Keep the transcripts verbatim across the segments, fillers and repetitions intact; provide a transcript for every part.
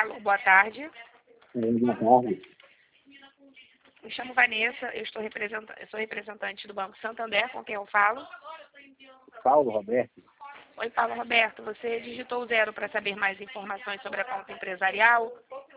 Alô, boa tarde. Boa tarde. Me chamo Vanessa, eu, estou representa eu sou representante do Banco Santander, com quem eu falo. Paulo Roberto. Oi, Paulo Roberto, você digitou o zero para saber mais informações sobre a conta empresarial?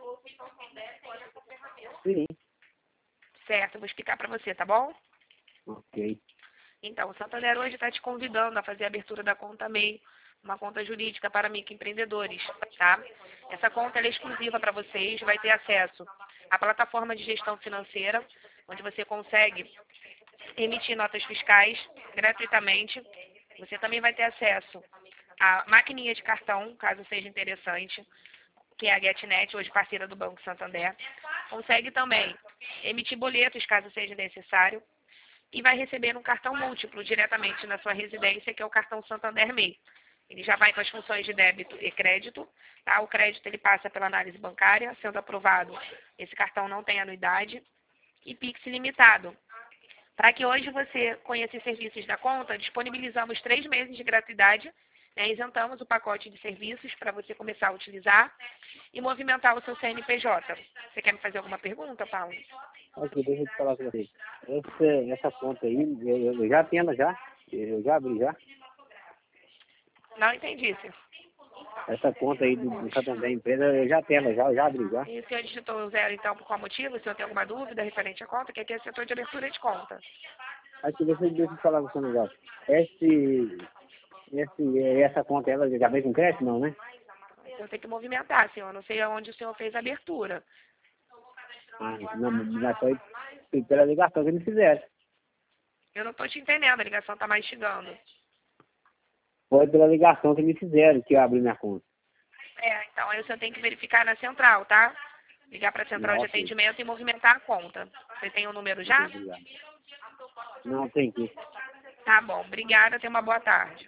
Sim. Certo, eu vou explicar para você, tá bom? Ok. Então, o Santander hoje está te convidando a fazer a abertura da conta M E I, uma conta jurídica para microempreendedores, tá? Essa conta ela é exclusiva para vocês, vai ter acesso à plataforma de gestão financeira, onde você consegue emitir notas fiscais gratuitamente. Você também vai ter acesso à maquininha de cartão, caso seja interessante, que é a GetNet, hoje parceira do Banco Santander. Consegue também emitir boletos, caso seja necessário. E vai receber um cartão múltiplo diretamente na sua residência, que é o cartão Santander M E I. Ele já vai com as funções de débito e crédito, tá? O crédito ele passa pela análise bancária, sendo aprovado, esse cartão não tem anuidade, e Pix ilimitado. Para que hoje você conheça os serviços da conta, disponibilizamos três meses de gratuidade, né? Isentamos o pacote de serviços para você começar a utilizar e movimentar o seu C N P J. Você quer me fazer alguma pergunta, Paulo? Ok, deixa eu te falar com você. Essa, essa conta aí, eu, eu já tenho ela já. Eu já abri já. Não entendi, senhor. Essa conta aí do, do Santander Empresa, eu já tenho ela já, eu já abri já. E o senhor digitou o zero, então, por qual motivo? O senhor tem alguma dúvida referente à conta? Que aqui é setor de abertura de conta. Aqui, deixa, eu- deixa eu te falar com você um negócio. Esse, esse, essa conta, ela já vem com crédito, não, né? O senhor tem que movimentar, senhor. Não sei aonde o senhor fez a abertura. Ah, não, mas foi pela ligação que eles fizeram. Eu não estou te entendendo, a ligação está mais chegando. Foi pela ligação que me fizeram que eu abri minha conta. É, então aí o senhor tem que verificar na central, tá? Ligar para a central de Nossa, atendimento e movimentar a conta. Você tem o número já? obrigado. Não, tem que. Tá bom, obrigada, tenha uma boa tarde.